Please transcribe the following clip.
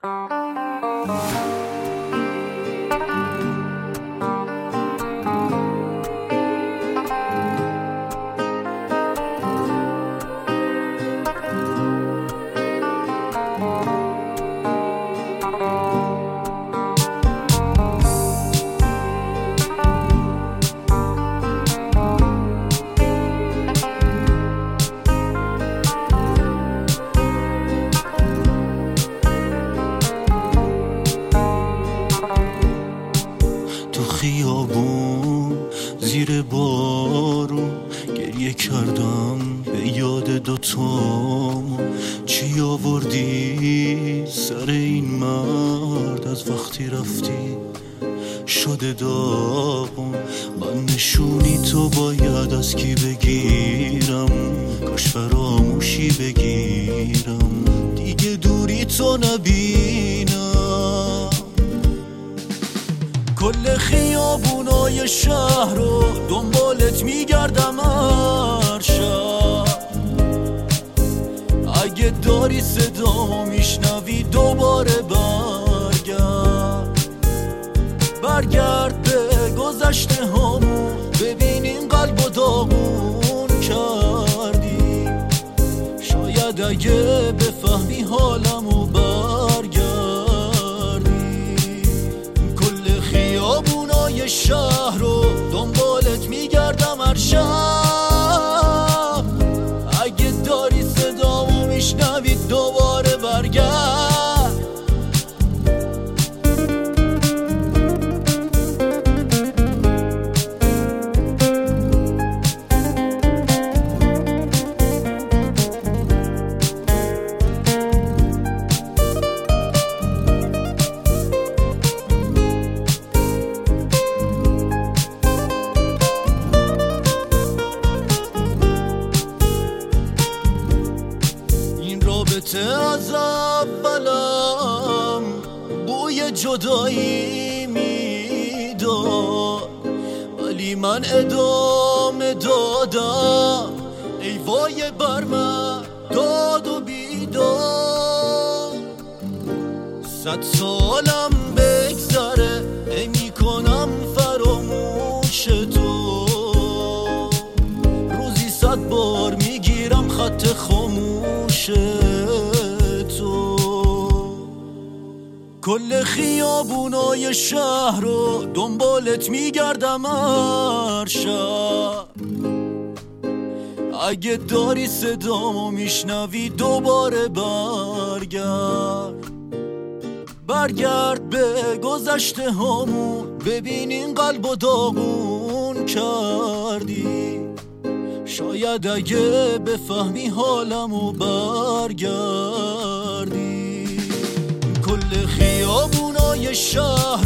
تو خیابون زیر بارون گریه کردم به یاد دوتامون. چی آوردی سر این مرد از وقتی رفتی شده داغون. من نشونی تو باید از کی بگیرم، کاش فراموشی بگیرم دیگه دوری تو نبینم. کل خیابونای شهر رو دنبالت میگردم هر شب. اگه داری صدامو میشنوی دوباره برگرد به گذشته هامون. ببین این قلب و داغون کردی، شاید اگه بفهمی حالمو برگردی. کل خیابونای شهر رو دنبالت میگردم هر شب. اگه داری صدامو میشنوی دوباره برگرد. از اولم بوی جدایی میداد، ولی من ادامه دادم. ای وای بر من داد و بیداد. 100 سالم بگذره نمی‌کنم فراموش تو. روزی 100 بار میگیرم خط خاموش تو. کل خیابونای شهر رو دنبالت میگردم هر شب. اگه داری صدامو میشنوی دوباره برگرد به گذشته هامون. ببین این قلب و داغون کردی، شاید اگه بفهمی حالمو برگردی. کل خیابونای شهر